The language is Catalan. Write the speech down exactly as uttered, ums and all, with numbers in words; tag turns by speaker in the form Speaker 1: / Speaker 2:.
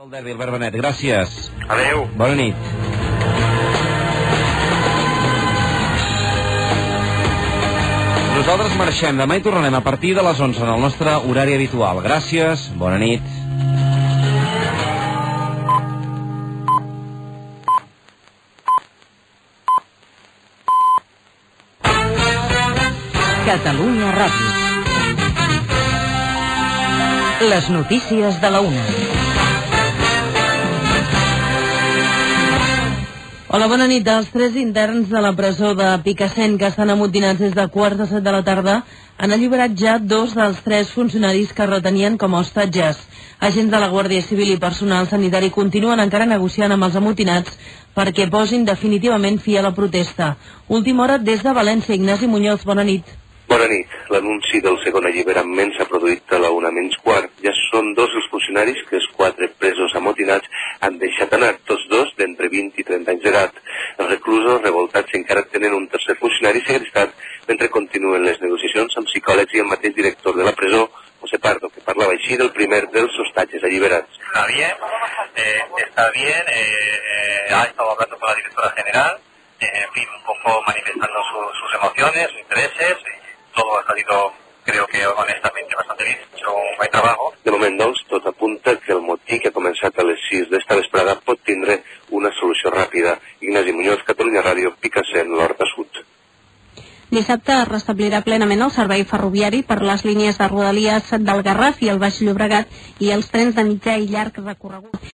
Speaker 1: El derbi, Albert Benet, gràcies.
Speaker 2: Adéu.
Speaker 1: Bona nit. Nosaltres marxem. Demà hi tornarem a partir de les onze en el nostre horari habitual. Gràcies, bona nit.
Speaker 3: Catalunya Ràdio. Les notícies de la una.
Speaker 4: Hola, bona nit. Els tres interns de la presó de Picassent que estan amotinats des de quarts de set de la tarda han alliberat ja dos dels tres funcionaris que retenien com a hostatges. Agents de la Guàrdia Civil i personal sanitari continuen encara negociant amb els amotinats perquè posin definitivament fi a la protesta. Última hora des de València. Ignasi Muñoz, bona nit.
Speaker 2: Bona nit. L'anunci del segon alliberament s'ha produït a la una menys quart. Ja són dos els funcionaris que els quatre presos amotinats han deixat anar, tots dos d'entre vint i trenta anys d'edat. Els reclusos revoltats encara tenen un tercer funcionari segrestat mentre continuen les negociacions amb psicòlegs i el mateix director de la presó, José Pardo, que parlava així del primer dels hostatges alliberats.
Speaker 5: Está bien, eh, está bien, eh, eh, ha estado hablando con la directora general, eh, en fin, un poco manifestando su, sus emociones, sus intereses, y todo ha salido, creo que honestamente, bastante bien, ha hecho un buen trabajo.
Speaker 2: De moment, doncs, tot apunta que el motí que ha començat a les sis d'esta vesprada pot tindre una solució ràpida. Ignasi Muñoz, Catalunya Ràdio, Picassent, l'Horta Sud.
Speaker 6: Dissabte es restablirà plenament el servei ferroviari per les línies de Rodalies del Garraf i el Baix Llobregat i els trens de mitjà i llarg recorregut.